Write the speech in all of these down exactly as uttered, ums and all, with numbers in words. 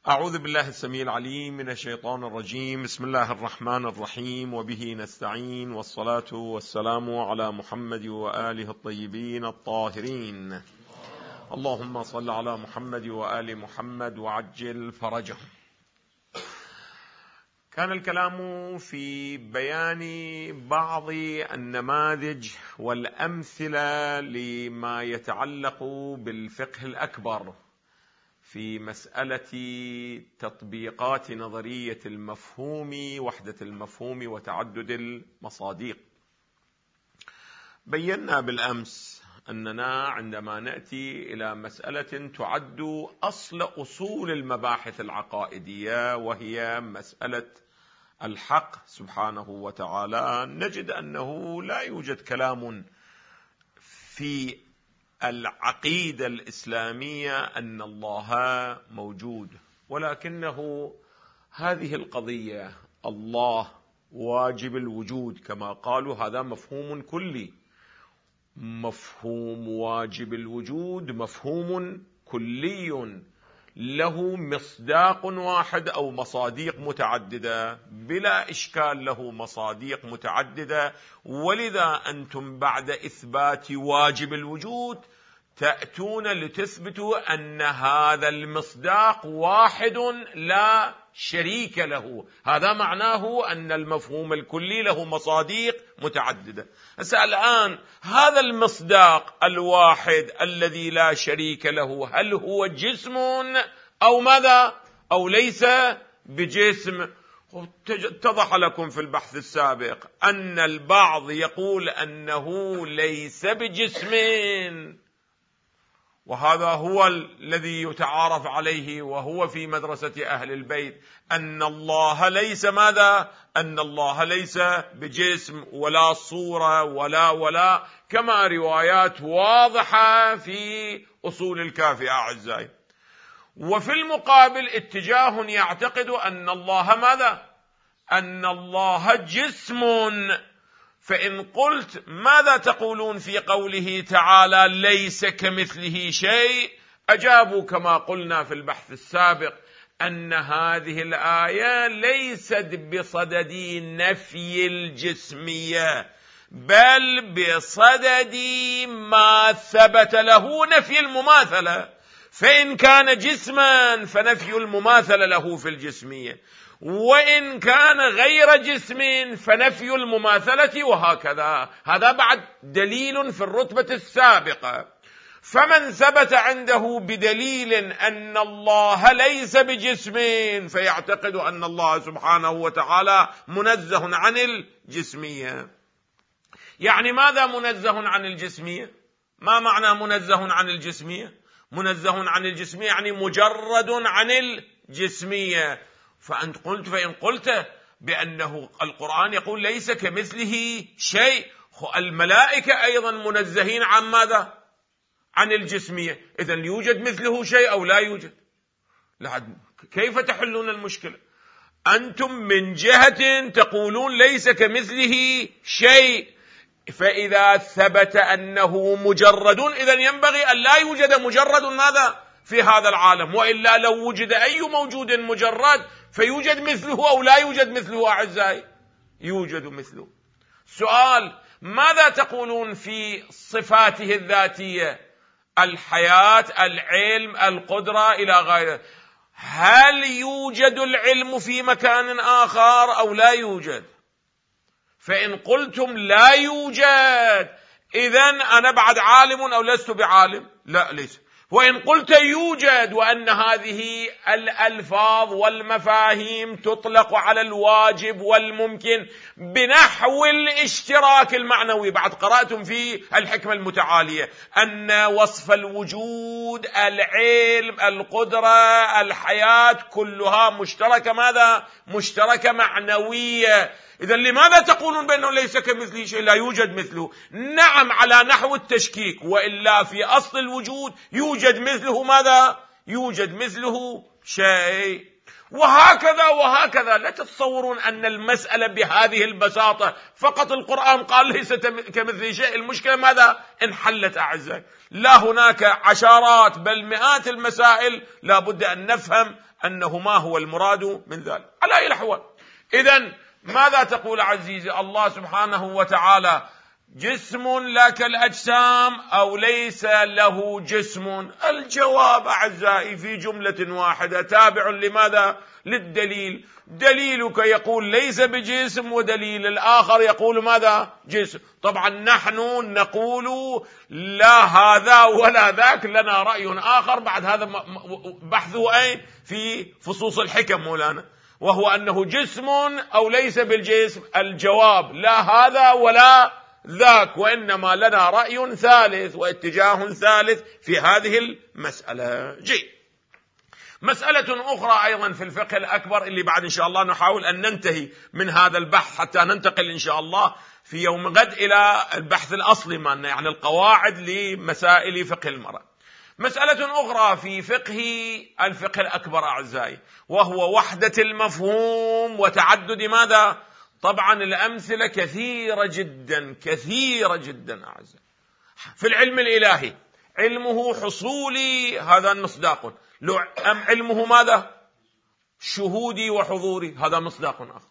أعوذ بالله السميع العليم من الشيطان الرجيم. بسم الله الرحمن الرحيم، وبه نستعين، والصلاة والسلام على محمد وآله الطيبين الطاهرين. اللهم صل على محمد وآل محمد وعجل فرجهم. كان الكلام في بيان بعض النماذج والأمثلة لما يتعلق بالفقه الأكبر في مسألة تطبيقات نظرية المفهوم، وحدة المفهوم وتعدد المصادق. بينا بالأمس أننا عندما نأتي إلى مسألة تعد أصل أصول المباحث العقائدية، وهي مسألة الحق سبحانه وتعالى، نجد أنه لا يوجد كلام في العقيدة الإسلامية أن الله موجود، ولكنه هذه القضية الله واجب الوجود كما قالوا، هذا مفهوم كلي. مفهوم واجب الوجود مفهوم كلي له مصداق واحد أو مصادق متعددة، بلا إشكال له مصادق متعددة. ولذا أنتم بعد إثبات واجب الوجود تأتون لتثبتوا أن هذا المصداق واحد لا شريك له. هذا معناه أن المفهوم الكلي له مصادق متعددة. هسه الآن هذا المصداق الواحد الذي لا شريك له، هل هو جسم أو ماذا؟ أو ليس بجسم؟ اتضح لكم في البحث السابق أن البعض يقول أنه ليس بجسم، وهذا هو الذي يتعارف عليه، وهو في مدرسة أهل البيت، أن الله ليس ماذا؟ أن الله ليس بجسم ولا صورة ولا ولا كما روايات واضحة في أصول الكافي أعزائي. وفي المقابل اتجاه يعتقد أن الله ماذا؟ أن الله جسم. فإن قلت ماذا تقولون في قوله تعالى ليس كمثله شيء؟ أجابوا كما قلنا في البحث السابق أن هذه الآية ليست بصدد نفي الجسمية، بل بصدد ما ثبت له نفي المماثلة. فإن كان جسما فنفي المماثلة له في الجسمية، وإن كان غير جسم فنفي المماثلة، وهكذا. هذا بعد دليل في الرتبة السابقة. فمن ثبت عنده بدليل أن الله ليس بجسم فيعتقد أن الله سبحانه وتعالى منزه عن الجسمية. يعني ماذا منزه عن الجسمية؟ ما معنى منزه عن الجسمية؟ منزه عن الجسمية يعني مجرد عن الجسمية. فأنت قلت فإن قلت بأنه القرآن يقول ليس كمثله شيء، الملائكة أيضا منزهين عن ماذا؟ عن الجسمية. إذن يوجد مثله شيء أو لا يوجد؟ لا. كيف تحلون المشكلة؟ أنتم من جهة تقولون ليس كمثله شيء، فإذا ثبت أنه مجرد إذن ينبغي أن لا يوجد مجرد ماذا؟ في هذا العالم، وإلا لو وجد أي موجود مجرد فيوجد مثله أو لا يوجد مثله أعزائي؟ يوجد مثله. سؤال: ماذا تقولون في صفاته الذاتية؟ الحياة، العلم، القدرة إلى غيره. هل يوجد العلم في مكان آخر أو لا يوجد؟ فإن قلتم لا يوجد إذن أنا بعد عالم أو لست بعالم؟ لا، ليس. وإن قلت يوجد وأن هذه الألفاظ والمفاهيم تطلق على الواجب والممكن بنحو الاشتراك المعنوي، بعد قرأتم في الحكمة المتعالية أن وصف الوجود، العلم، القدرة، الحياة كلها مشتركة ماذا؟ مشتركة معنوية. إذن لماذا تقولون بأنه ليس كمثله شيء؟ لا يوجد مثله. نعم على نحو التشكيك، وإلا في أصل الوجود يوجد مثله ماذا؟ يوجد مثله شيء. وهكذا وهكذا. لا تتصورون أن المسألة بهذه البساطة، فقط القرآن قال ليس كمثله شيء المشكلة ماذا؟ انحلت أعزائي. لا، هناك عشرات بل مئات المسائل لا بد أن نفهم أنه ما هو المراد من ذلك على أي الأحوال. إذن ماذا تقول عزيزي؟ الله سبحانه وتعالى جسم لا كالأجسام أو ليس له جسم؟ الجواب أعزائي في جملة واحدة تابع لماذا؟ للدليل. دليلك يقول ليس بجسم، ودليل الآخر يقول ماذا؟ جسم. طبعا نحن نقول لا هذا ولا ذاك، لنا رأي آخر بعد هذا بحثه أين؟ في فصوص الحكم مولانا، وهو أنه جسم أو ليس بالجسم. الجواب لا هذا ولا ذاك، وإنما لنا رأي ثالث واتجاه ثالث في هذه المسألة. جيد. مسألة أخرى أيضا في الفقه الأكبر اللي بعد إن شاء الله نحاول أن ننتهي من هذا البحث حتى ننتقل إن شاء الله في يوم غد إلى البحث الأصلي مالنا، يعني القواعد لمسائل فقه المرأة. مسألة أخرى في فقه الفقه الأكبر أعزائي، وهو وحدة المفهوم وتعدد ماذا؟ طبعا الأمثلة كثيرة جدا كثيرة جدا أعزائي. في العلم الإلهي علمه حصولي هذا مصداق، أم علمه ماذا؟ شهودي وحضوري هذا مصداق آخر.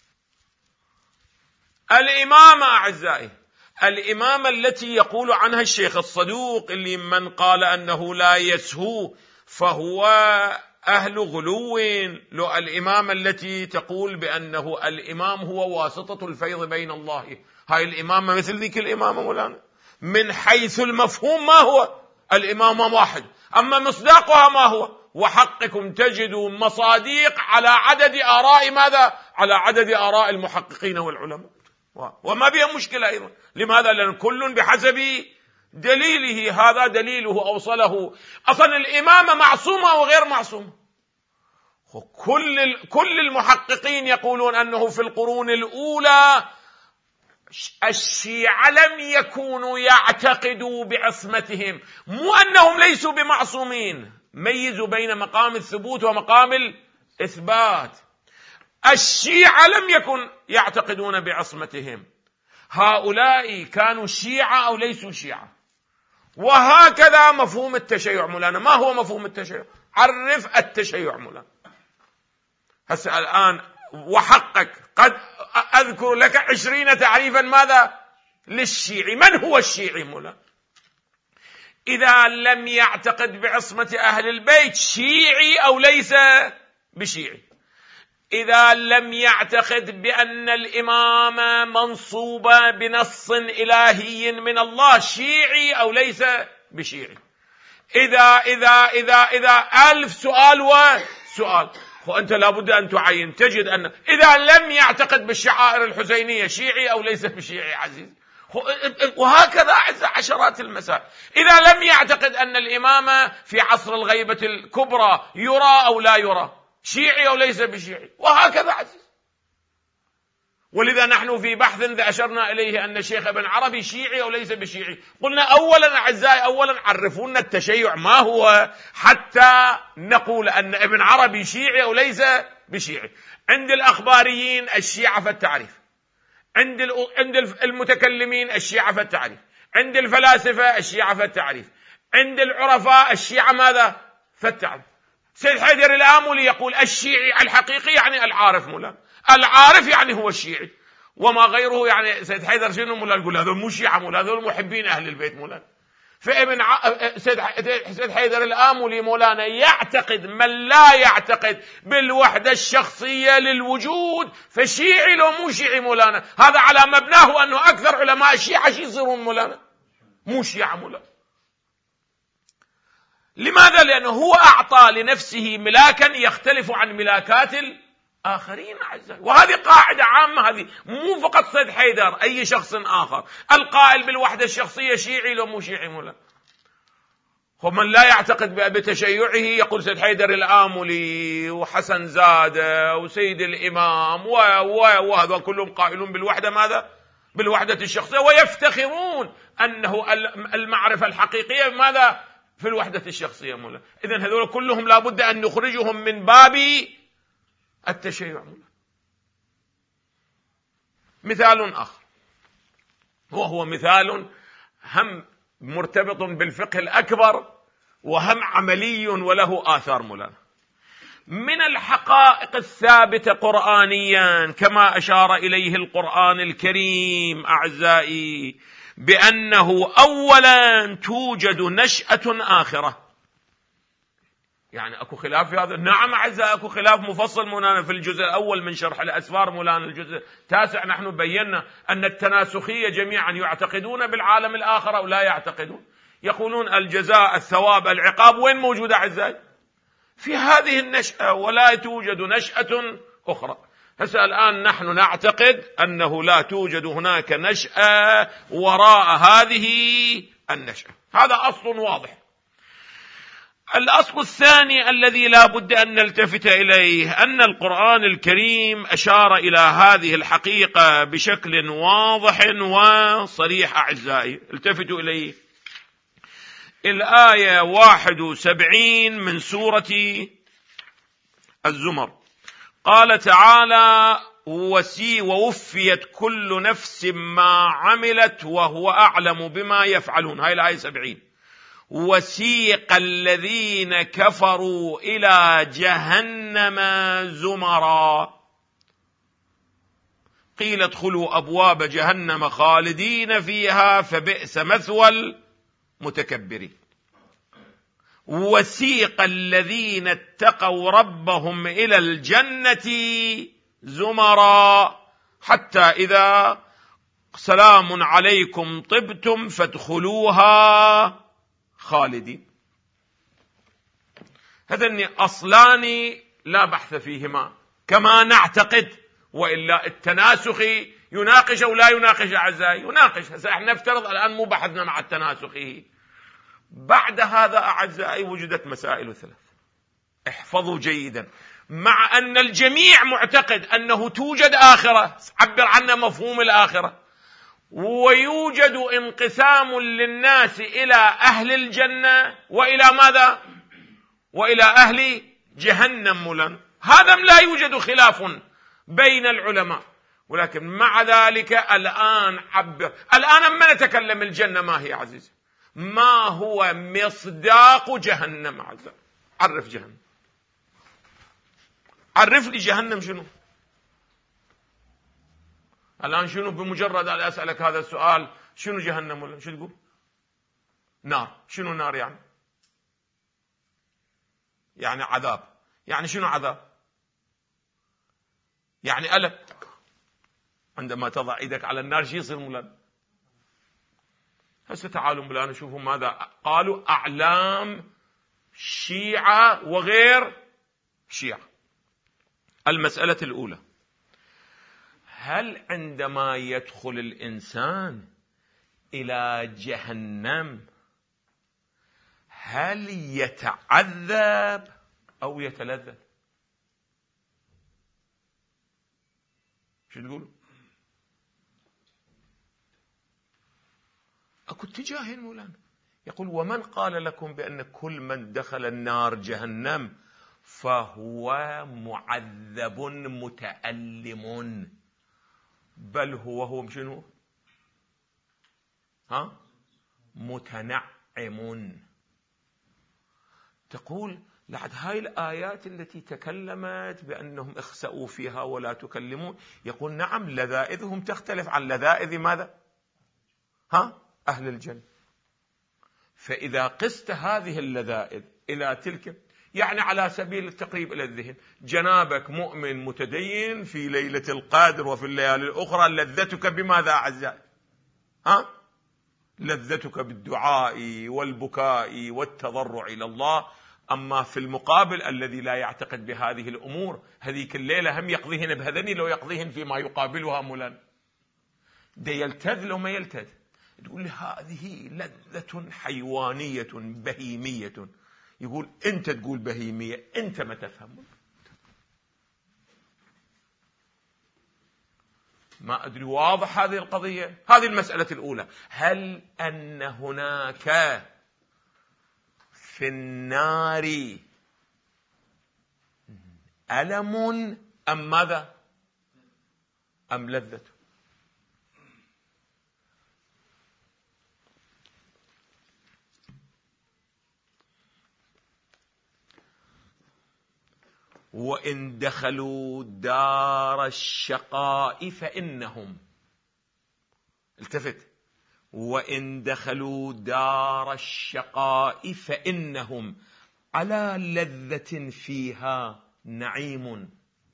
الإمامة أعزائي، الإمامة التي يقول عنها الشيخ الصدوق اللي من قال أنه لا يسهو فهو أهل غلو، لو الإمامة التي تقول بأنه الإمام هو واسطة الفيض بين الله، هاي الإمامة مثل ذيك الإمامة مولانا. من حيث المفهوم ما هو؟ الإمامة واحد، أما مصداقها ما هو؟ وحقكم تجدوا مصاديق على عدد آراء ماذا؟ على عدد آراء المحققين والعلماء، وما بها مشكلة أيضا. لماذا؟ لأن كل بحسب دليله، هذا دليله أوصله. أصلا الإمامة معصومة وغير معصومة. كل كل المحققين يقولون أنه في القرون الأولى الشيعة لم يكونوا يعتقدوا بعصمتهم، مو أنهم ليسوا بمعصومين. ميزوا بين مقام الثبوت ومقام الإثبات. الشيعة لم يكن يعتقدون بعصمتهم، هؤلاء كانوا شيعة أو ليسوا شيعة. وهكذا مفهوم التشيع مولانا. ما هو مفهوم التشيع؟ عرف التشيع مولانا. هسه الآن وحقك قد أذكر لك عشرين تعريفا ماذا؟ للشيعي. من هو الشيعي مولانا؟ إذا لم يعتقد بعصمة أهل البيت شيعي أو ليس بشيعي. إذا لم يعتقد بأن الإمامة منصوبة بنص إلهي من الله شيعي أو ليس بشيعي. إذا إذا إذا إذا ألف سؤال وسؤال، وأنت لابد أن تعين. تجد أن إذا لم يعتقد بالشعائر الحسينية شيعي أو ليس بشيعي عزيز، وهكذا عشرات المسائل. إذا لم يعتقد أن الإمامة في عصر الغيبة الكبرى يرى أو لا يرى شيعي أو ليس بشيعي، وهكذا عزيز. ولذا نحن في بحث إذا أشرنا إليه أن الشيخ ابن عربي شيعي أو ليس بشيعي، قلنا أولا أعزائي أولا عرفونا التشيع ما هو حتى نقول أن ابن عربي شيعي أو ليس بشيعي. عند الأخباريين الشيعة في التعريف، عند عند المتكلمين الشيعة في التعريف، عند الفلاسفة الشيعة في التعريف، عند العرفاء الشيعة ماذا؟ في التعريف. سيد حيدر الآملي يقول الشيعي الحقيقي يعني العارف مولانا، العارف يعني هو الشيعي، وما غيره يعني سيد حيدر شنو مولانا؟ يقول هذول مو شيعة مولانا، هذول محبين أهل البيت مولانا. فابن ع... سيد حيدر الآملي مولانا يعتقد من لا يعتقد بالوحدة الشخصية للوجود فشيعي لو مو شيعي مولانا. هذا على مبناه أنه أكثر علماء الشيعة شي يصيرون مولانا؟ مو شيعة مولانا. لماذا؟ لأنه هو أعطى لنفسه ملاكا يختلف عن ملاكات الآخرين أعزائي. وهذه قاعدة عامة، هذه مو فقط سيد حيدر، أي شخص آخر القائل بالوحدة الشخصية شيعي لو مو شيعي مولانا. ومن لا يعتقد بتشيعه يقول سيد حيدر الآملي وحسن زادة وسيد الإمام وهذا كلهم قائلون بالوحدة ماذا؟ بالوحدة الشخصية، ويفتخرون أنه المعرفة الحقيقية ماذا؟ في الوحدة الشخصية مولانا. إذن هذول كلهم لابد أن نخرجهم من باب التشيع مولانا. مثال آخر، وهو مثال هم مرتبط بالفقه الأكبر وهم عملي وله آثار مولانا. من الحقائق الثابتة قرآنيا كما أشار إليه القرآن الكريم أعزائي بأنه أولا توجد نشأة آخرة. يعني أكو خلاف في هذا؟ نعم أعزائي أكو خلاف مفصل مولانا في الجزء الأول من شرح الأسفار مولانا. الجزء التاسع نحن بينا أن التناسخية جميعا يعتقدون بالعالم الآخر أو لا يعتقدون. يقولون الجزاء الثواب العقاب وين موجودة أعزائي؟ في هذه النشأة، ولا توجد نشأة أخرى. هسه الآن نحن نعتقد أنه لا توجد هناك نشأة وراء هذه النشأة. هذا أصل واضح. الأصل الثاني الذي لا بد أن نلتفت إليه أن القرآن الكريم أشار إلى هذه الحقيقة بشكل واضح وصريح أعزائي. التفتوا إليه. الآية واحد وسبعين من سورة الزمر قال تعالى: وسي ووفيت كل نفس ما عملت وهو أعلم بما يفعلون. هاي الآية سبعين. وسيق الذين كفروا إلى جهنم زمرا قيل ادخلوا أبواب جهنم خالدين فيها فبئس مثوى المتكبرين. وسيق الذين اتقوا ربهم إلى الجنة زمرا حتى إذا سلام عليكم طبتم فادخلوها خالدين. هذين أصلان لا بحث فيهما كما نعتقد، وإلا التناسخي يناقش أو لا يناقش أعزائي؟ يناقش. هسه احنا نفترض الآن مو بحثنا مع التناسخي. بعد هذا أعزائي وجدت مسائل ثلاث، احفظوا جيدا. مع أن الجميع معتقد أنه توجد آخرة، عبر عنها مفهوم الآخرة، ويوجد انقسام للناس إلى أهل الجنة وإلى ماذا؟ وإلى أهل جهنم مولانا. هذا لا يوجد خلاف بين العلماء، ولكن مع ذلك الآن عبر الآن أما نتكلم الجنة ما هي عزيزي؟ ما هو مصداق جهنم عزيزي؟ عرف جهنم، عرف لي جهنم شنو الآن. شنو بمجرد أن أسألك هذا السؤال شنو جهنم ولا شو تقول؟ نار. شنو نار يعني؟ يعني عذاب. يعني شنو عذاب؟ يعني ألم. عندما تضع إيدك على النار شو يصير مولانا؟ هسه تعالوا مولانا شوفوا ماذا قالوا أعلام شيعة وغير شيعة. المسألة الأولى: هل عندما يدخل الإنسان إلى جهنم هل يتعذب أو يتلذذ؟ شو تقول؟ أكو اتجاهين مولانا. يقول: ومن قال لكم بأن كل من دخل النار جهنم فهو معذب متألم، بل هو هو شنو؟ ها؟ متنعم. تقول لعد هاي الآيات التي تكلمت بأنهم اخسأوا فيها ولا تكلمون، يقول نعم لذائذهم تختلف عن لذائذ ماذا؟ ها؟ أهل الجنة. فإذا قست هذه اللذائذ إلى تلك، يعني على سبيل التقريب إلى الذهن، جنابك مؤمن متدين في ليلة القدر وفي الليالي الأخرى، لذتك بماذا أعزائي؟ ها؟ لذتك بالدعاء والبكاء والتضرع إلى الله. أما في المقابل الذي لا يعتقد بهذه الأمور، هذيك الليلة هم يقضيهن بهذني لو يقضيهن فيما يقابلها مولانا، دي يلتذ لو ما يلتذ. تقول هذه لذة حيوانية بهيمية. يقول أنت تقول بهيمية، أنت ما تفهم. ما أدري واضح هذه القضية. هذه المسألة الأولى: هل أن هناك في النار ألم أم ماذا؟ أم لذة؟ وإن دخلوا دار الشقاء فإنهم، التفت، وإن دخلوا دار الشقاء فإنهم على لذة فيها نعيم.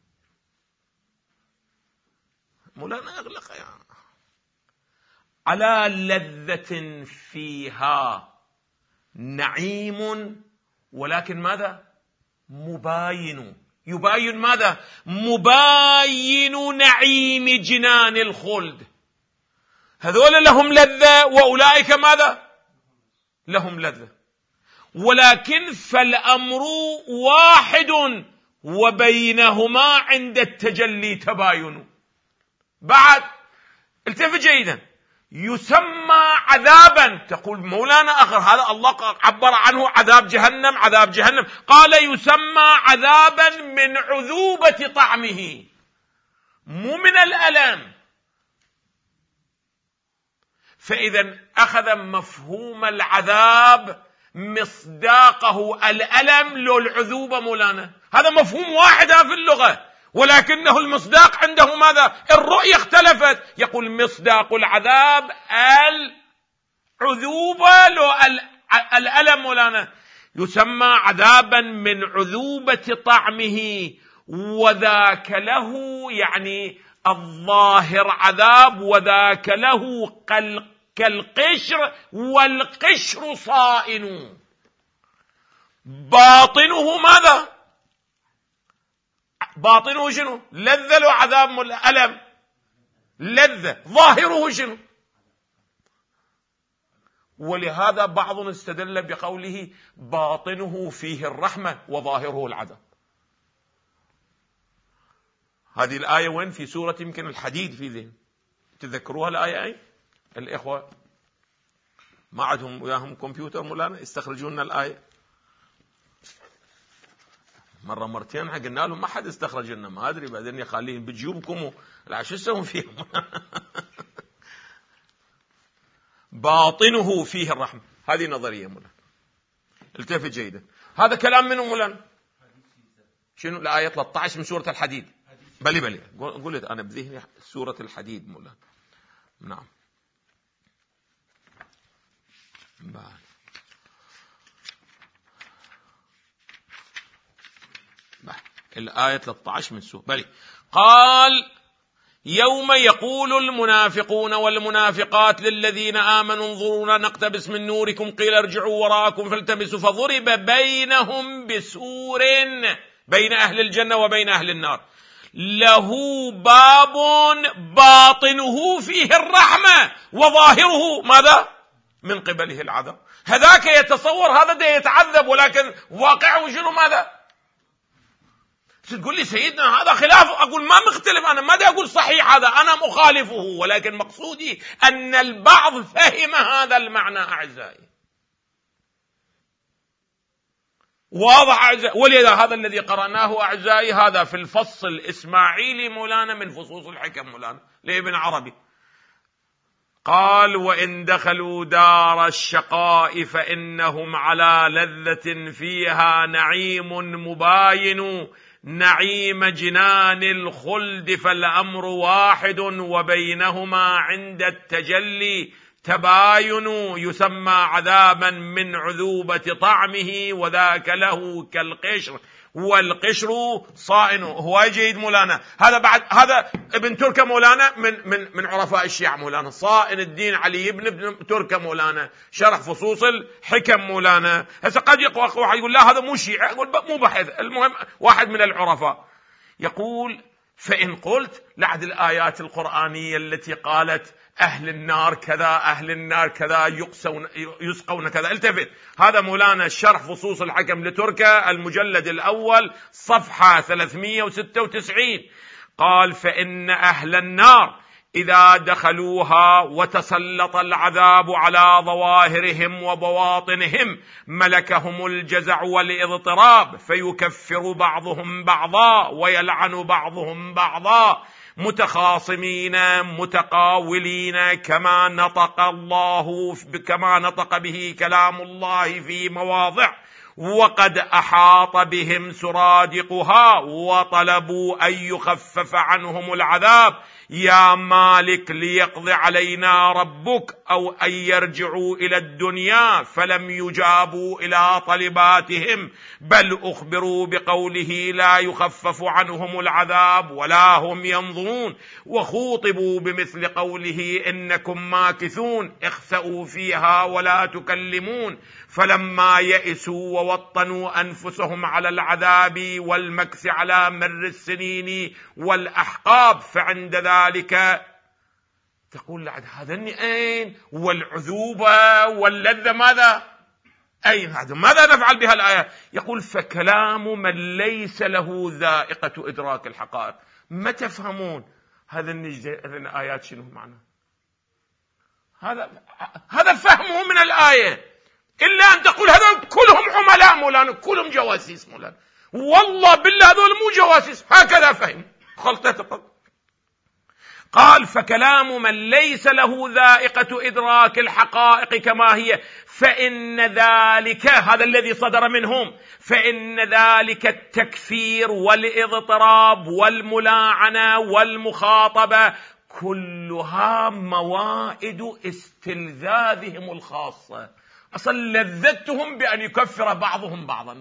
مولانا أغلق يعني. على لذة فيها نعيم، ولكن ماذا؟ مباين. يباين ماذا؟ مباين نعيم جنان الخلد. هذول لهم لذة وأولئك ماذا؟ لهم لذة، ولكن فالأمر واحد وبينهما عند التجلي تباين. بعد التفت جيدا، يسمى عذابا. تقول مولانا أخر هذا الله عبر عنه عذاب جهنم، عذاب جهنم، قال يسمى عذابا من عذوبة طعمه، مو من الألم. فإذا أخذ مفهوم العذاب مصداقه الألم لو العذوبة مولانا، هذا مفهوم واحد في اللغة، ولكنه المصداق عنده ماذا؟ الرؤية اختلفت. يقول مصداق العذاب العذوبة لو الألم مولانا، يسمى عذابا من عذوبة طعمه، وذاك له يعني الظاهر عذاب، وذاك له كالقشر، والقشر صائن. باطنه ماذا؟ باطنه شنو؟ لذة له عذاب ألم، لذة. ظاهره شنو؟ ولهذا بعض استدل بقوله باطنه فيه الرحمة وظاهره العذاب. هذه الآية وين؟ في سورة يمكن الحديد في ذهن، تذكروها الآية أي؟ الإخوة ما عندهم وياهم كمبيوتر مولانا يستخرجون لنا الآية. مرة مرتين قلنا لهم ما حد استخرج لنا، ما أدري بعدين يخليهم بجيوبكم لا شو يسوون فيهم. باطنه فيه الرحمة، هذه نظرية مولانا، التفت جيدا. هذا كلام منه مولانا. شنو الآية ثلاثة عشر من سورة الحديد؟ بلي بلي قلت أنا بذهني سورة الحديد مولانا. نعم بعد. بعد. الآية ثلاثة عشر من سورة بلي. قال يوم يقول المنافقون والمنافقات للذين آمنوا انظرونا نقتبس من نوركم قيل ارجعوا وراءكم فالتمسوا فضرب بينهم بسور، بين أهل الجنة وبين أهل النار، له باب باطنه فيه الرحمة وظاهره ماذا؟ من قبله العذاب. هذاك يتصور هذا ده يتعذب، ولكن واقعه شنو ماذا؟ تقول لي سيدنا هذا خلافه، أقول ما مختلف، أنا ما دا أقول صحيح هذا، أنا مخالفه، ولكن مقصودي أن البعض فهم هذا المعنى أعزائي. واضح أعزائي؟ ولذا هذا الذي قرأناه أعزائي هذا في الفصل الإسماعيلي مولانا من فصوص الحكم مولانا لابن عربي. قال وإن دخلوا دار الشقاء فإنهم على لذة فيها نعيم مباين، نعيم جنان الخلد فالأمر واحد وبينهما عند التجلي تباين، يسمى عذابا من عذوبة طعمه وذاك له كالقشر والقشر صائن. هو جيد مولانا. هذا بعد هذا ابن تركة مولانا من من من عرفاء الشيعة مولانا، صائن الدين علي ابن ابن تركة مولانا، شرح فصوص الحكم مولانا. هسه قد يقول واحد يقول لا هذا مو شيعة، يقول مو بحث، المهم واحد من العرفاء يقول فإن قلت لعد الآيات القرآنية التي قالت أهل النار كذا أهل النار كذا يقسون يسقون كذا، التفت هذا مولانا شرح فصوص الحكم لتركة المجلد الأول صفحة ثلاثمئة وستة وتسعين. قال فإن أهل النار إذا دخلوها وتسلط العذاب على ظواهرهم وبواطنهم ملكهم الجزع والاضطراب فيكفر بعضهم بعضا ويلعن بعضهم بعضا متخاصمين متقاولين كما نطق الله كما نطق به كلام الله في مواضع، وقد أحاط بهم سرادقها وطلبوا أن يخفف عنهم العذاب يا مالك ليقضي علينا ربك أو أن يرجعوا إلى الدنيا، فلم يجابوا إلى طلباتهم بل أخبروا بقوله لا يخفف عنهم العذاب ولا هم ينظرون، وخوطبوا بمثل قوله إنكم ماكثون اخسأوا فيها ولا تكلمون، فلما يئسوا ووطنوا أنفسهم على العذاب والمكث على مر السنين والأحقاب فعند ذلك تقول لعد هذا النئين والعذوبة واللذة ماذا؟ أين هذا؟ ماذا نفعل بها الآية؟ يقول فكلام من ليس له ذائقة إدراك الحقائق. ما تفهمون هذا الآيات شنو معنى؟ هذا هذا فهمه من الآية، إلا أن تقول هذول كلهم عملاء مولانا، كلهم جواسيس مولانا. والله بالله هذول مو جواسيس، هكذا فهم خلطة. قال فكلام من ليس له ذائقة إدراك الحقائق كما هي فإن ذلك، هذا الذي صدر منهم، فإن ذلك التكفير والإضطراب والملاعنة والمخاطبة كلها موائد استلذاذهم الخاصة. أصل لذتهم بأن يكفر بعضهم بعضا.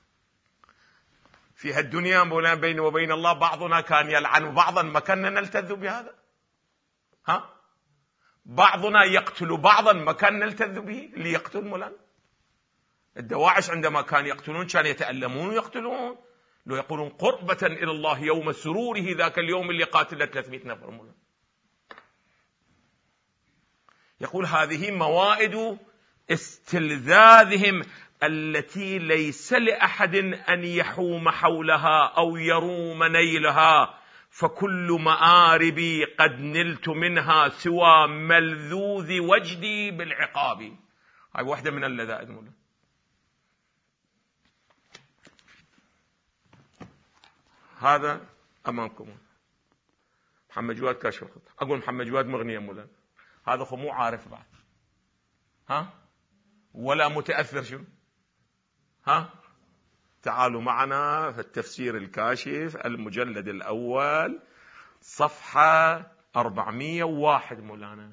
في هالدنيا مولانا بين وبين الله بعضنا كان يلعن بعضا، ما كنا نلتذ بهذا؟ ها؟ بعضنا يقتل بعضا، ما كان نلتذ به؟ اللي يقتل مولانا الدواعش عندما كان يقتلون كانوا يتألمون ويقتلون، لو يقولون قربة إلى الله يوم سروره ذاك اليوم اللي قاتل ثلاثمائة نفر مولانا. يقول هذه موائد استلذاذهم التي ليس لأحد أن يحوم حولها أو يروم نيلها، فكل مآربي قد نلت منها سوى ملذوذ وجدي بالعقاب. هاي واحدة من اللذائذ مولانا. هذا أمامكم محمد جواد كاشف الخط. أقول محمد جواد مغنية مولانا، هذا خو مو عارف بعد، ها؟ ولا متأثر شو؟ ها؟ تعالوا معنا في التفسير الكاشف المجلد الأول صفحة أربعمائة وواحد مولانا.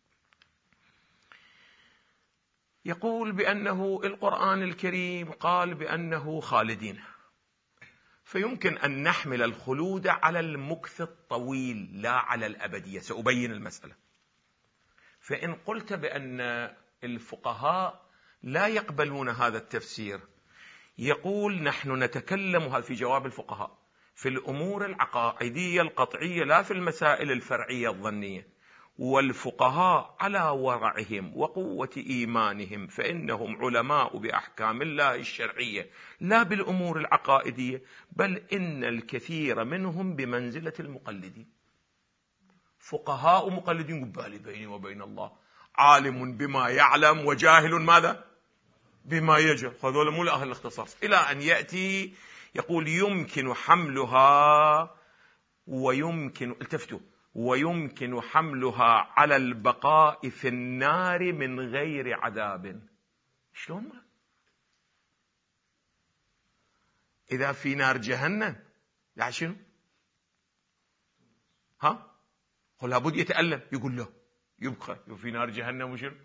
يقول بأنه القرآن الكريم قال بأنه خالدين، فيمكن أن نحمل الخلود على المكث الطويل لا على الأبدية. سأبين المسألة. فإن قلت بأن الفقهاء لا يقبلون هذا التفسير، يقول نحن نتكلم في جواب الفقهاء في الأمور العقائدية القطعية لا في المسائل الفرعية الظنية، والفقهاء على ورعهم وقوة إيمانهم فإنهم علماء بأحكام الله الشرعية لا بالأمور العقائدية، بل إن الكثير منهم بمنزلة المقلدين. فقهاء مقلدين، قبالي بيني وبين الله عالم بما يعلم وجاهل ماذا؟ بما يجهل. هذول مو لأهل الاختصاص. إلى أن يأتي يقول يمكن حملها ويمكن التفتوا ويمكن حملها على البقاء في النار من غير عذاب. شلون ما؟ إذا في نار جهنم لا شنو؟ ها؟ قل لابد يتألم. يقول له يبقى في نار جهنم وشنو؟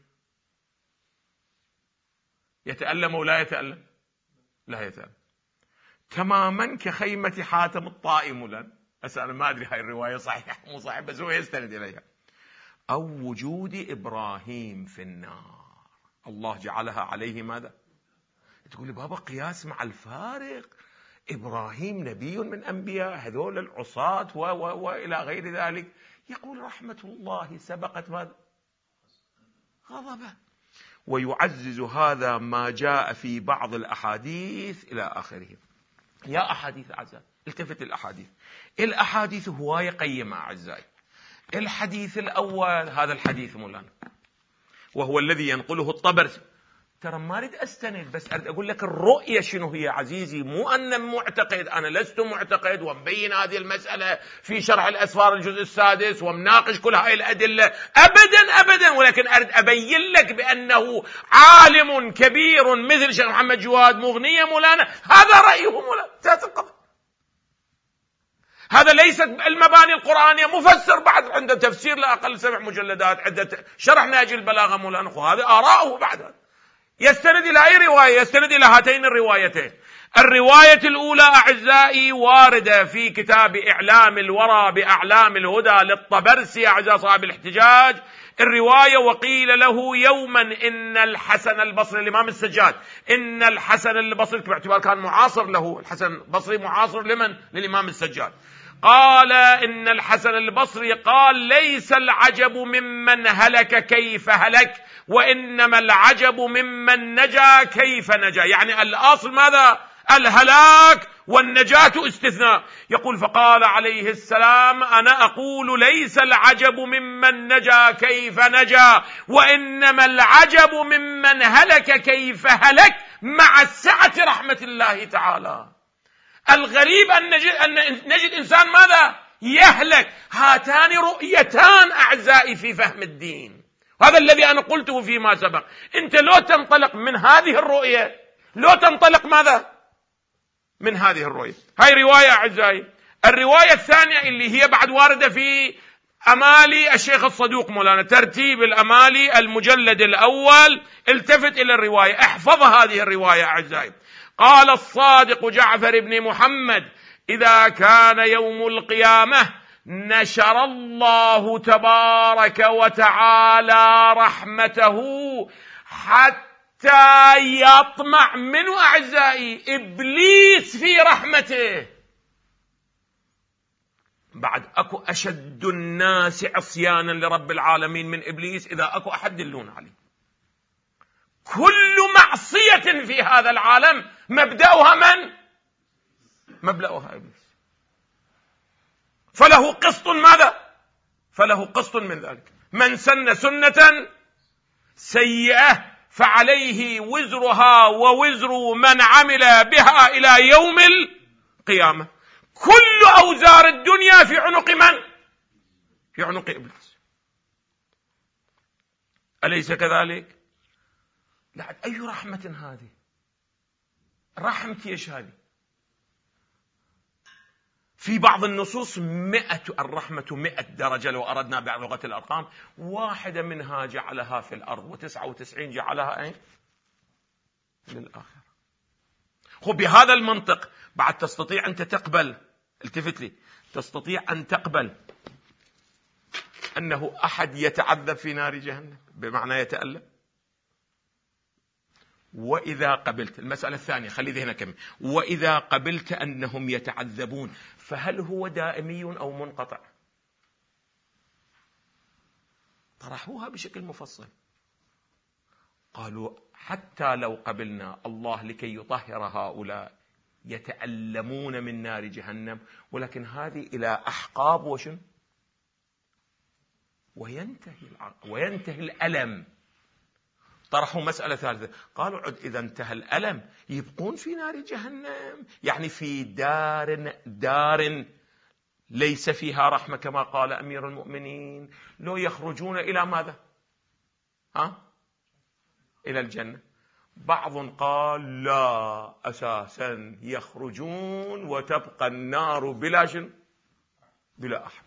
يتألم ولا يتألم؟ لا يتألم. تماما كخيمة حاتم الطائي مولانا. أسأل ما أدري هاي الرواية صحيحة مو صحيحة، بس هو يستند إليها. أو وجود إبراهيم في النار، الله جعلها عليه ماذا؟ تقول لي بابا قياس مع الفارق، إبراهيم نبي من أنبياء هذول العصاة و و وإلى غير ذلك. يقول رحمة الله سبقت ماذا؟ غضبه. ويعزز هذا ما جاء في بعض الأحاديث إلى آخره. يا أحاديث أعزائي، التفت الأحاديث. الأحاديث هواية قيمة أعزائي. الحديث الأول هذا الحديث مولانا، وهو الذي ينقله الطبرسي ترى ما أريد أستند، بس أريد أقول لك الرؤية شنو هي عزيزي، مو أن معتقد، أنا لست معتقد، ومبين هذه المسألة في شرح الأسفار الجزء السادس ومناقش كل هاي الأدلة، أبدا أبدا، ولكن أريد أبين لك بأنه عالم كبير مثل شيخ محمد جواد مغنية مولانا، هذا رأيه مولانا ذات القضاء. هذا ليست المباني القرآنية، مفسر بعد عنده تفسير لا أقل سبع مجلدات، عدة شرح نهج البلاغة مولانا، هذا آراءه بعد هذا. يستند إلى أي رواية؟ يستند إلى هاتين الروايتين. الرواية الأولى أعزائي واردة في كتاب إعلام الورى بأعلام الهدى للطبرسي أعزائي صاحب الاحتجاج، الرواية: وقيل له يوما إن الحسن البصري، الإمام السجاد، إن الحسن البصري باعتبار كان معاصر له، الحسن البصري معاصر لمن؟ للإمام السجاد. قال إن الحسن البصري قال: ليس العجب ممن هلك كيف هلك، وإنما العجب ممن نجا كيف نجا. يعني الأصل ماذا؟ الهلاك، والنجاة استثناء. يقول: فقال عليه السلام: أنا أقول ليس العجب ممن نجا كيف نجا، وإنما العجب ممن هلك كيف هلك، مع السعة رحمة الله تعالى. الغريب أن نجد, أن نجد إنسان ماذا؟ يهلك. هاتان رؤيتان أعزائي في فهم الدين، هذا الذي أنا قلته فيما سبق. أنت لو تنطلق من هذه الرؤية، لو تنطلق ماذا؟ من هذه الرؤية. هاي رواية أعزائي. الرواية الثانية اللي هي بعد واردة في أمالي الشيخ الصدوق مولانا، ترتيب الأمالي المجلد الأول، التفت إلى الرواية، احفظ هذه الرواية أعزائي. قال الصادق جعفر بن محمد: إذا كان يوم القيامة نشر الله تبارك وتعالى رحمته حتى يطمع منه أعزائي إبليس في رحمته. بعد أكو أشد الناس عصيانا لرب العالمين من إبليس، إذا أكو أحد دلون عليه. كل معصية في هذا العالم مبدأها من؟ مبدأها إبليس. فله قسط ماذا؟ فله قسط من ذلك. من سن سنة سيئة فعليه وزرها ووزر من عمل بها إلى يوم القيامة. كل أوزار الدنيا في عنق من؟ في عنق إبليس. أليس كذلك؟ لا، أي رحمة هذه؟ رحمتي إيش هذه؟ في بعض النصوص مئة، الرحمة مئة درجة لو أردنا بلغة الأرقام، واحدة منها جعلها في الأرض، وتسعة وتسعين جعلها أين؟ للآخر. خب بهذا المنطق بعد تستطيع أنت تقبل، التفت لي، تستطيع أن تقبل أنه أحد يتعذب في نار جهنم، بمعنى يتألم؟ وإذا قبلت المسألة الثانية، خلي ذهنك كم، وإذا قبلت أنهم يتعذبون، فهل هو دائمي أو منقطع؟ طرحوها بشكل مفصل. قالوا حتى لو قبلنا الله لكي يطهر هؤلاء يتألمون من نار جهنم، ولكن هذه إلى أحقاب وشن وينتهي وينتهي الألم. طرحوا مسألة ثالثة، قالوا عد إذا انتهى الألم يبقون في نار جهنم، يعني في دار دار ليس فيها رحمة كما قال أمير المؤمنين، لو يخرجون إلى ماذا؟ ها؟ إلى الجنة. بعض قال لا، أساسا يخرجون وتبقى النار بلا شن بلا أحد،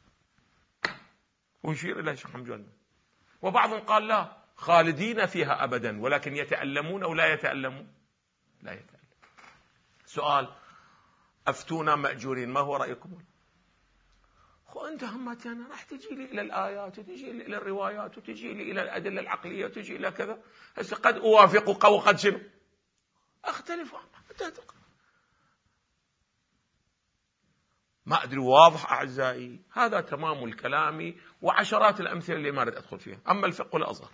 ويشير إلى شيخ محمد. وبعض قال لا، خالدين فيها أبدا، ولكن يتألمون أو لا يتألمون؟ لا يتألم. سؤال، أفتونا مأجورين، ما هو رأيكم؟ خو أنت همتي أنا راح تجي لي إلى الآيات وتجي لي إلى الروايات وتجي لي إلى الأدلة العقلية وتجي إلى كذا، هسه قد أوافقك وقد شنو أختلف. ما أدري واضح أعزائي؟ هذا تمام الكلام وعشرات الأمثلة اللي ما أريد أدخل فيها. أما الفقه الأصغر،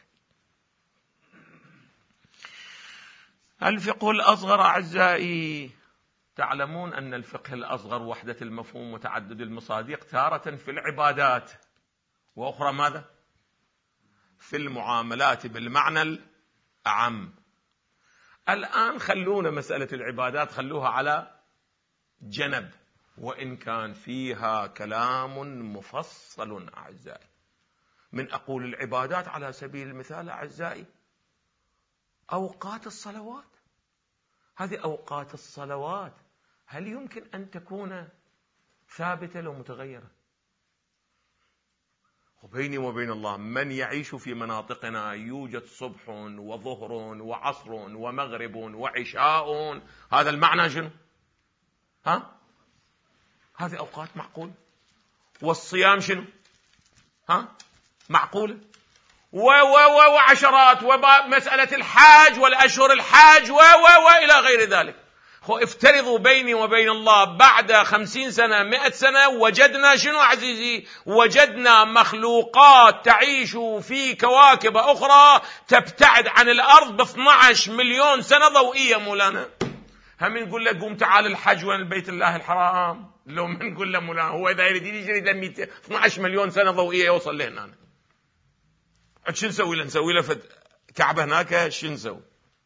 الفقه الأصغر أعزائي، تعلمون أن الفقه الأصغر وحدة المفهوم وتعدد المصادق تارة في العبادات، وأخرى ماذا؟ في المعاملات بالمعنى الأعم. الآن خلونا مسألة العبادات خلوها على جنب، وإن كان فيها كلام مفصل أعزائي. من أقول العبادات على سبيل المثال أعزائي أوقات الصلوات. هذه أوقات الصلوات هل يمكن أن تكون ثابتة لو متغيرة؟ وبيني وبين الله من يعيش في مناطقنا يوجد صبح وظهر وعصر ومغرب وعشاء، هذا المعنى شنو؟ ها؟ هذه أوقات معقول. والصيام شنو؟ ها؟ معقولة. وعشرات، ومسألة الحاج والأشهر الحاج و و وإلى غير ذلك. خو افترضوا بيني وبين الله بعد خمسين سنة مئة سنة وجدنا شنو عزيزي؟ وجدنا مخلوقات تعيش في كواكب أخرى تبتعد عن الأرض ب اثني عشر مليون سنة ضوئية. مولانا هم نقول له قوم تعال الحج وين البيت الله الحرام، لو من نقول له مولانا هو إذا يريد يجري اثني عشر مليون سنة ضوئية يوصل لهنا، شو نسوي له؟ نسوي له فد كعبة هناك؟ شو نسوي؟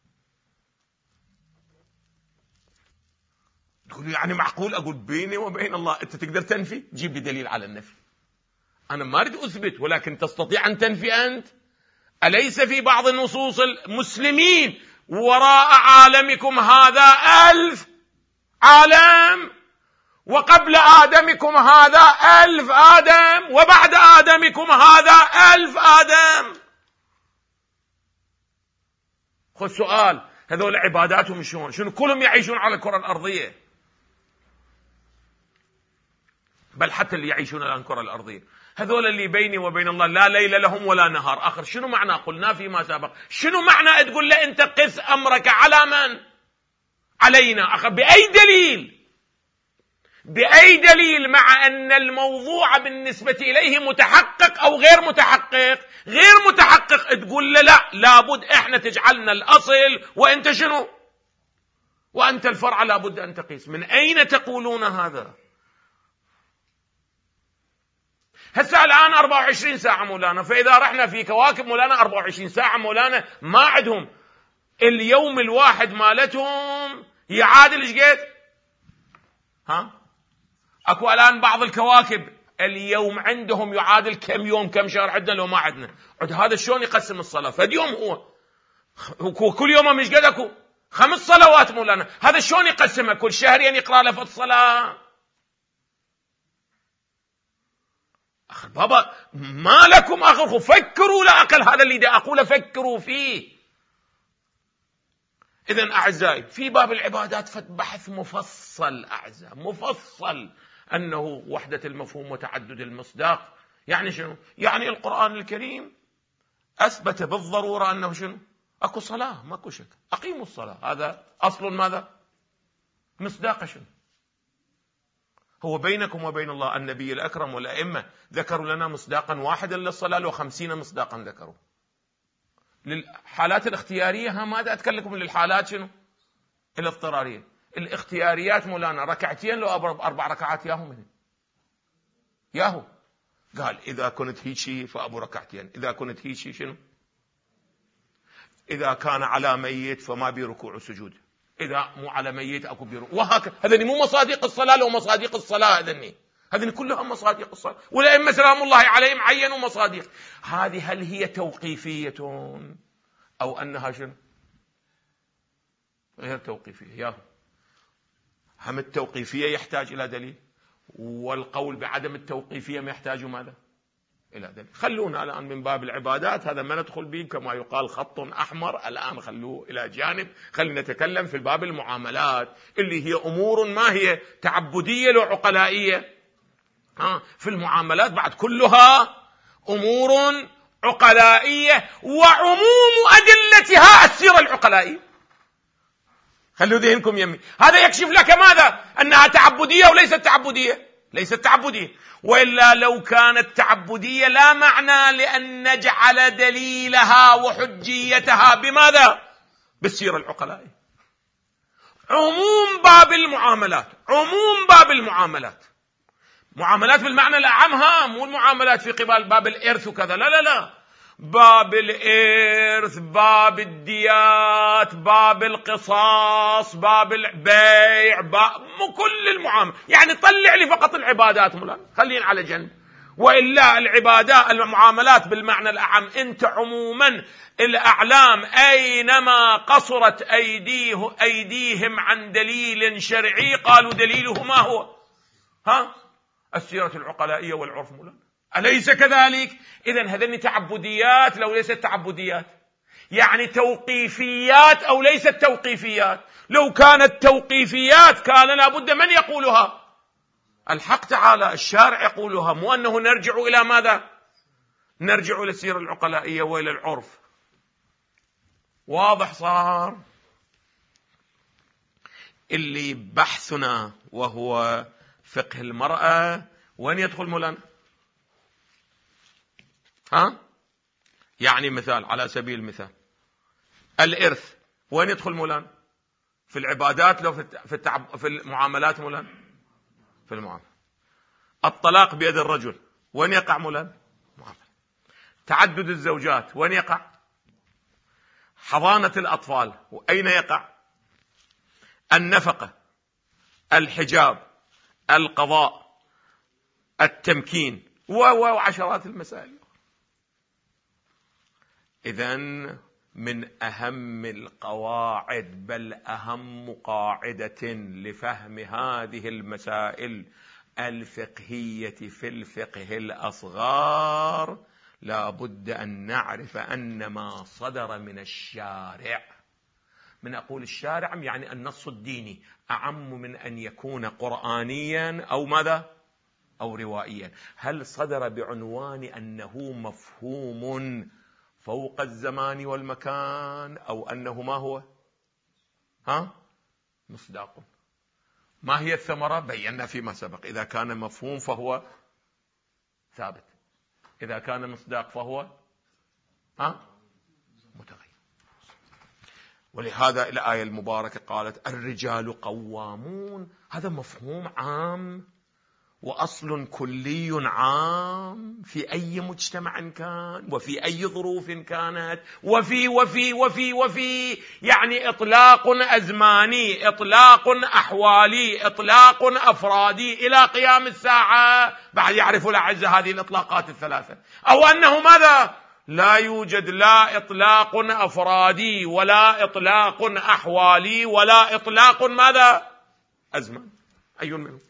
تقول يعني معقول؟ أقول بيني وبين الله أنت تقدر تنفي؟ جيب لي دليل على النفي. أنا ما أريد أثبت، ولكن تستطيع أن تنفي أنت؟ أليس في بعض النصوص المسلمين وراء عالمكم هذا ألف عالم، وقبل آدمكم هذا ألف آدم، وبعد آدمكم هذا ألف آدم. خذ سؤال، هذول عباداتهم شلون؟ شنو كلهم يعيشون على الكرة الأرضية؟ بل حتى اللي يعيشون على الكرة الأرضية هذول اللي بيني وبين الله لا ليل لهم ولا نهار آخر. شنو معنى؟ قلنا فيما سبق شنو معنى تقول له أنت قس أمرك على من؟ علينا. أخر بأي دليل؟ بأي دليل؟ مع أن الموضوع بالنسبة إليه متحقق أو غير متحقق؟ غير متحقق. تقول له لا لابد إحنا تجعلنا الأصل وأنت شنو؟ وأنت الفرع لابد أن تقيس. من أين تقولون هذا؟ هسه الآن أربعة وعشرين ساعة مولانا، فإذا رحنا في كواكب مولانا أربعة وعشرين ساعة مولانا ما عندهم اليوم الواحد مالتهم يعادل ايش قد؟ ها؟ اكو الآن بعض الكواكب اليوم عندهم يعادل كم يوم كم شهر عندنا لو ما عندنا. عند هذا شلون يقسم الصلاة؟ فد يوم هو كل يوم مش قد اكو خمس صلوات مولانا، هذا شلون يقسمها؟ كل شهر يعني يقرأ له في الصلاة. أخ بابا ما لكم أخذوا فكروا، لا أقل هذا اللي دا أقول فكروا فيه. إذن أعزائي في باب العبادات فد بحث مفصل أعزائي مفصل، أنه وحدة المفهوم وتعدد المصداق. يعني شنو؟ يعني القرآن الكريم أثبت بالضرورة أنه شنو؟ أكو صلاة ماكو شك، أقيموا الصلاة، هذا أصل ماذا؟ مصداق شنو؟ هو بينكم وبين الله النبي الأكرم والأئمة ذكروا لنا مصداقا واحدا للصلاة وخمسين مصداقا ذكروا. للحالات الاختيارية ها ماذا أتكلم للحالات شنو؟ الاضطرارية. الاختياريات مولانا ركعتين لو أربع ركعات ياهو منه ياهو قال إذا كنت هيك فأبو ركعتين، إذا كنت هيك شنو؟ إذا كان على ميت فما بركوع وسجود، إذا مو على ميت أكو بركوع، وهكذا. هذني مو مصادق الصلاة لو مصادق الصلاة، هذني هذني كلها مصادق الصلاة، والأئمة سلام الله عليهم عينوا مصادق. هذه هل هي توقيفية أو أنها شنو؟ غير توقيفية ياهو. هم التوقيفية يحتاج إلى دليل، والقول بعدم التوقيفية ما يحتاج ماذا؟ إلى دليل. خلونا الآن من باب العبادات هذا ما ندخل به كما يقال خط أحمر، الآن خلوه إلى جانب. خلينا نتكلم في الباب المعاملات اللي هي أمور ما هي تعبدية وعقلائية. ها في المعاملات بعد كلها أمور عقلائية، وعموم أدلتها السيرة العقلائية. خلوا ذهنكم يمي، هذا يكشف لك ماذا؟ أنها تعبدية وليست تعبدية، ليست تعبدية. وإلا لو كانت تعبدية لا معنى لأن نجعل دليلها وحجيتها بماذا؟ بالسيرة العقلائية. عموم باب المعاملات، عموم باب المعاملات، معاملات بالمعنى الأعم، ها مو المعاملات في قبال باب الإرث وكذا، لا لا لا، باب الإرث، باب الديات، باب القصاص، باب البيع، باب مو كل المعاملات. يعني طلع لي فقط العبادات مولانا، خلينا على جنب، وإلا العبادات المعاملات بالمعنى الأعم. أنت عموما الأعلام أينما قصرت أيديه أيديهم عن دليل شرعي قالوا دليله ما هو؟ ها؟ السيرة العقلائية والعرف مولانا، أليس كذلك؟ إذن هذين تعبديات لو ليست تعبديات، يعني توقيفيات أو ليست توقيفيات. لو كانت توقيفيات كان لابد من يقولها؟ الحق تعالى، الشارع يقولها، مو أنه نرجع إلى ماذا؟ نرجع إلى السيرة العقلائية وإلى العرف. واضح صار؟ اللي بحثنا وهو فقه المرأة وين يدخل مولانا؟ ها؟ يعني مثال، على سبيل المثال الإرث وين يدخل مولانا؟ في العبادات لو في التعب... في المعاملات مولانا؟ في المعاملة. الطلاق بيد الرجل وين يقع مولانا؟ معاملة. تعدد الزوجات وين يقع؟ حضانة الأطفال وأين يقع؟ النفقة، الحجاب، القضاء، التمكين، وعشرات المسائل. إذن من أهم القواعد، بل أهم قاعدة لفهم هذه المسائل الفقهية في الفقه الأصغر، لا بد أن نعرف أن ما صدر من الشارع، من أقول الشارع يعني النص الديني، أعم من أن يكون قرآنيا أو ماذا؟ أو روائيا. هل صدر بعنوان أنه مفهوم فوق الزمان والمكان، أو أنه ما هو؟ ها؟ مصداق. ما هي الثمرة؟ بينا فيما سبق. إذا كان مفهوم فهو ثابت، إذا كان مصداق فهو ها؟ متغير. ولهذا الآية المباركة قالت الرجال قوامون، هذا مفهوم عام وأصل كلي عام في أي مجتمع كان وفي أي ظروف كانت، وفي وفي وفي وفي يعني إطلاق أزماني، إطلاق أحوالي، إطلاق أفرادي إلى قيام الساعة. بعد يعرف الأعزة هذه الإطلاقات الثلاثة، أو أنه ماذا؟ لا يوجد لا إطلاق أفرادي ولا إطلاق أحوالي ولا إطلاق ماذا؟ أزمان. أي منهم؟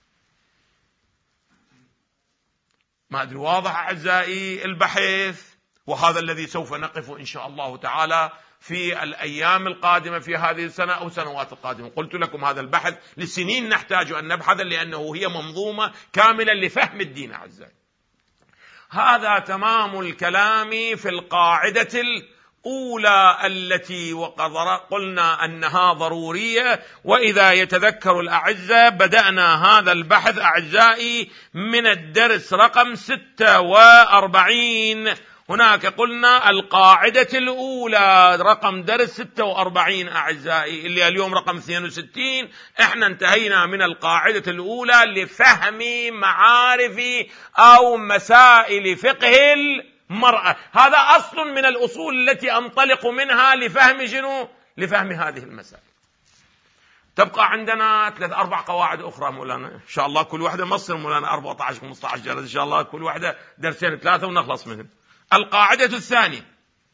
ما أدري. واضح أعزائي البحث؟ وهذا الذي سوف نقف إن شاء الله تعالى في الأيام القادمة في هذه السنة أو سنوات القادمة. قلت لكم هذا البحث لسنين نحتاج أن نبحث، لأنه هي منظومة كاملة لفهم الدين أعزائي. هذا تمام الكلام في القاعدة الأولى التي وقد قلنا أنها ضرورية. وإذا يتذكر الأعزة بدأنا هذا البحث أعزائي من الدرس رقم ستة وأربعين. هناك قلنا القاعدة الأولى رقم درس ستة وأربعين أعزائي، اللي اليوم رقم اثنين وستين. احنا انتهينا من القاعدة الأولى لفهم معارف أو مسائل فقه المرأة. هذا أصل من الأصول التي أنطلق منها لفهم جنو لفهم هذه المسائل. تبقى عندنا ثلاث أربع قواعد أخرى مولانا، إن شاء الله كل واحدة مصر مولانا أربعة عشر خمسة عشر جلسة، إن شاء الله كل واحدة درسين ثلاثة ونخلص منهم. القاعدة الثانية،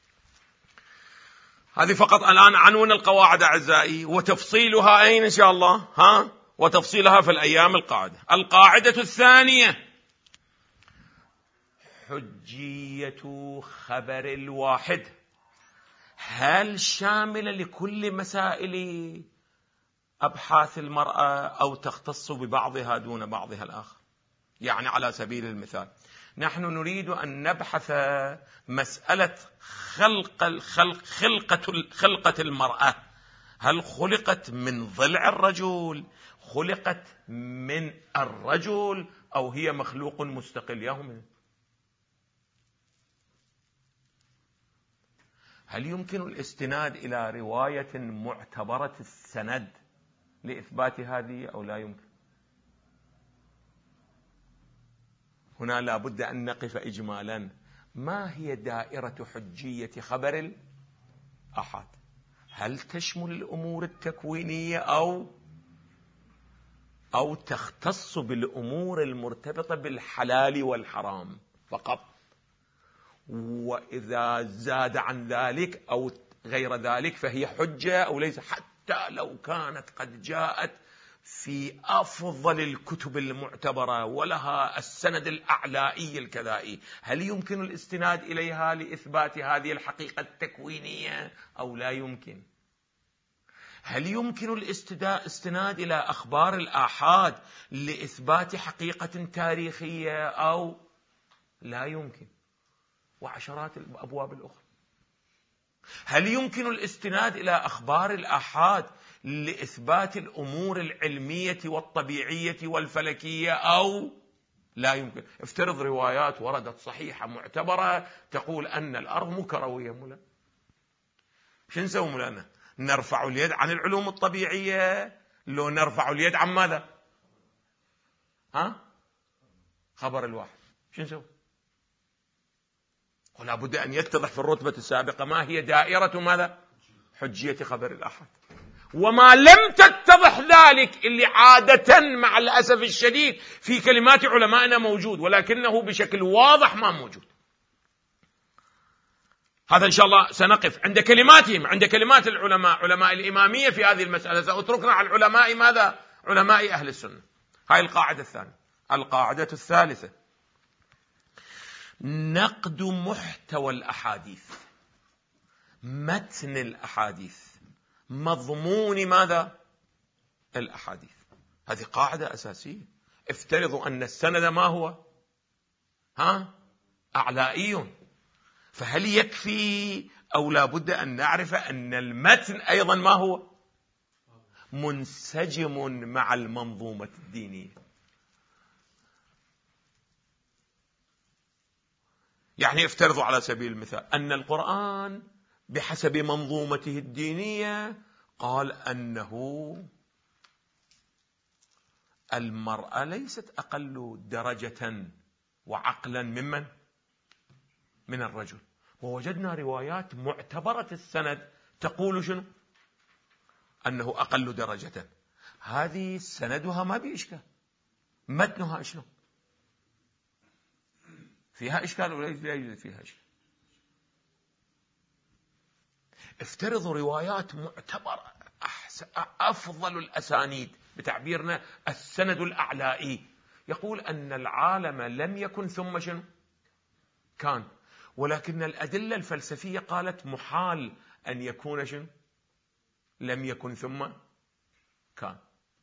هذه فقط الآن عنوان القواعد أعزائي، وتفصيلها أين إن شاء الله؟ ها؟ وتفصيلها في الأيام القادمة. القاعدة الثانية حجية خبر الواحد. هل شاملة لكل مسائل أبحاث المرأة أو تختص ببعضها دون بعضها الآخر؟ يعني على سبيل المثال نحن نريد أن نبحث مسألة خلق الخلق خلقة خلقة المرأة. هل خلقت من ضلع الرجل، خلقت من الرجل، أو هي مخلوق مستقل يومي؟ هل يمكن الاستناد إلى رواية معتبرة السند لإثبات هذه أو لا يمكن؟ هنا لا بد أن نقف إجمالا ما هي دائرة حجية خبر الآحاد؟ هل تشمل الأمور التكوينية أو أو تختص بالأمور المرتبطة بالحلال والحرام فقط؟ وإذا زاد عن ذلك أو غير ذلك فهي حجة أو ليس، حتى لو كانت قد جاءت في أفضل الكتب المعتبرة ولها السند الأعلائي الكذائي، هل يمكن الاستناد إليها لإثبات هذه الحقيقة التكوينية أو لا يمكن؟ هل يمكن الاستناد إلى أخبار الآحاد لإثبات حقيقة تاريخية أو لا يمكن؟ وعشرات الأبواب الأخرى. هل يمكن الاستناد إلى أخبار الآحاد لإثبات الأمور العلمية والطبيعية والفلكية أو لا يمكن؟ افترض روايات وردت صحيحة معتبرة تقول أن الأرض مو كروية، مولا شو نسوي مولانا؟ نرفع اليد عن العلوم الطبيعية لو نرفع اليد عن ماذا؟ ها؟ خبر الواحد، شو نسوي؟ ولا بد أن يتضح في الرتبة السابقة ما هي دائرة ماذا؟ حجية خبر الآحاد. وما لم تتضح ذلك اللي عادة مع الأسف الشديد في كلمات علمائنا موجود ولكنه بشكل واضح ما موجود. هذا إن شاء الله سنقف عند كلماتهم، عند كلمات العلماء، علماء الإمامية في هذه المسألة. سأتركنا على العلماء ماذا؟ علماء أهل السنة. هاي القاعدة الثانية. القاعدة الثالثة: نقد محتوى الأحاديث، متن الأحاديث، مضمون ماذا؟ الأحاديث. هذه قاعدة أساسية. افترضوا أن السند ما هو؟ ها؟ أعلائي. فهل يكفي أو لا بد أن نعرف أن المتن أيضا ما هو؟ منسجم مع المنظومة الدينية. يعني افترضوا على سبيل المثال أن القرآن بحسب منظومته الدينية قال أنه المرأة ليست أقل درجة وعقلا ممن؟ من الرجل. ووجدنا روايات معتبرة السند تقول شنو؟ أنه أقل درجة. هذه سندها ما بإشكال، متنها شنو؟ فيها إشكال ولا لا يوجد فيها إشكال؟ افترضوا روايات معتبرة أفضل الأسانيد، بتعبيرنا السند الأعلائي، يقول أن العالم لم يكن ثم شنو؟ كان. ولكن الأدلة الفلسفية قالت محال أن يكون شنو؟ لم يكن ثم كان.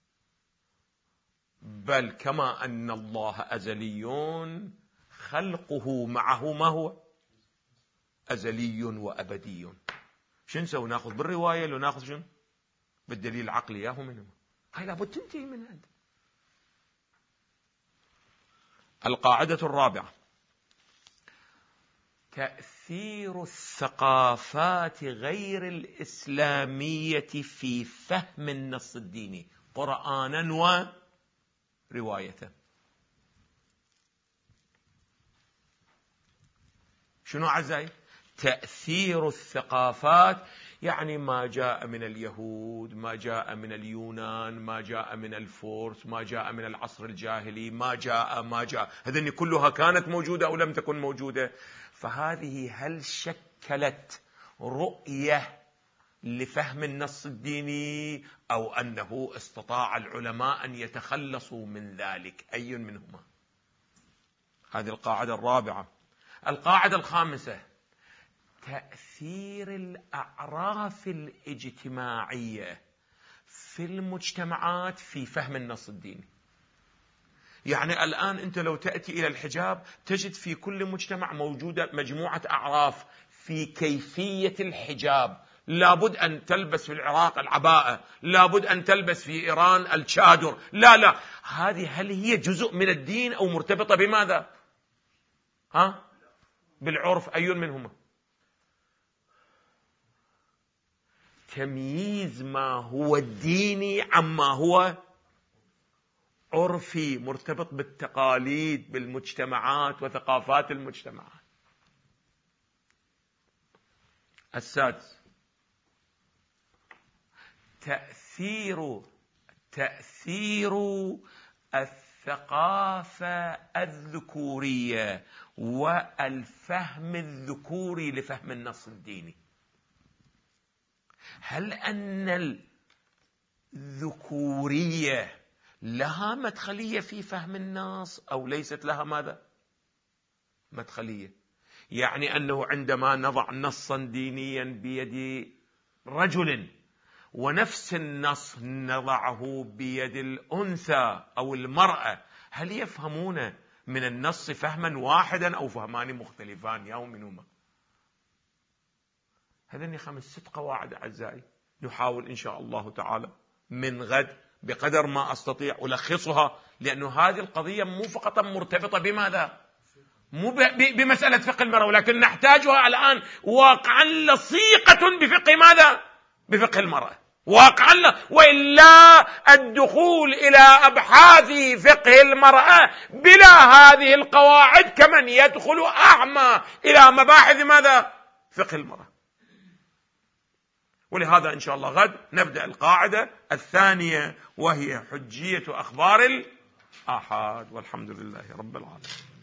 بل كما أن الله أزلي خلقه معه ما هو؟ أزلي وأبدي. شو نسوي؟ ناخذ بالرواية لو ناخذ شنو؟ بالدليل العقلي ياهو منه. هاي لابد تنتهي من هذا. القاعدة الرابعة: تأثير الثقافات غير الإسلامية في فهم النص الديني قرآنا ورواية. شنو عزاي؟ تأثير الثقافات يعني ما جاء من اليهود، ما جاء من اليونان، ما جاء من الفرس، ما جاء من العصر الجاهلي، ما جاء ما جاء هذه كلها كانت موجودة أو لم تكن موجودة. فهذه هل شكلت رؤية لفهم النص الديني أو أنه استطاع العلماء أن يتخلصوا من ذلك؟ أي منهما؟ هذه القاعدة الرابعة. القاعدة الخامسة: تأثير الأعراف الاجتماعية في المجتمعات في فهم النص الديني. يعني الآن أنت لو تأتي إلى الحجاب تجد في كل مجتمع موجودة مجموعة أعراف في كيفية الحجاب. لابد أن تلبس في العراق العباءة، لابد أن تلبس في إيران الشادر. لا لا هذه هل هي جزء من الدين أو مرتبطة بماذا؟ ها؟ بالعرف. أي منهما؟ تمييز ما هو الديني عما هو عرفي، مرتبط بالتقاليد، بالمجتمعات وثقافات المجتمعات. السادس، تأثير تأثير الثقافة الذكورية والفهم الذكوري لفهم النص الديني. هل أن الذكورية لها مدخلية في فهم النص أو ليست لها ماذا؟ مدخلية. يعني أنه عندما نضع نصا دينيا بيد رجل ونفس النص نضعه بيد الأنثى أو المرأة، هل يفهمون من النص فهما واحدا أو فهمان مختلفان يومهما؟ هذين خمس ست قواعد أعزائي نحاول إن شاء الله تعالى من غد بقدر ما أستطيع ألخصها، لأن هذه القضية مو فقط مرتبطة بماذا؟ مو بمسألة فقه المرأة، ولكن نحتاجها الآن واقعا لصيقة بفقه ماذا؟ بفقه المرأة واقعا لا. وإلا الدخول إلى أبحاث فقه المرأة بلا هذه القواعد كمن يدخل أعمى إلى مباحث ماذا؟ فقه المرأة. ولهذا إن شاء الله غد نبدأ القاعدة الثانية وهي حجية أخبار الآحاد، والحمد لله رب العالمين.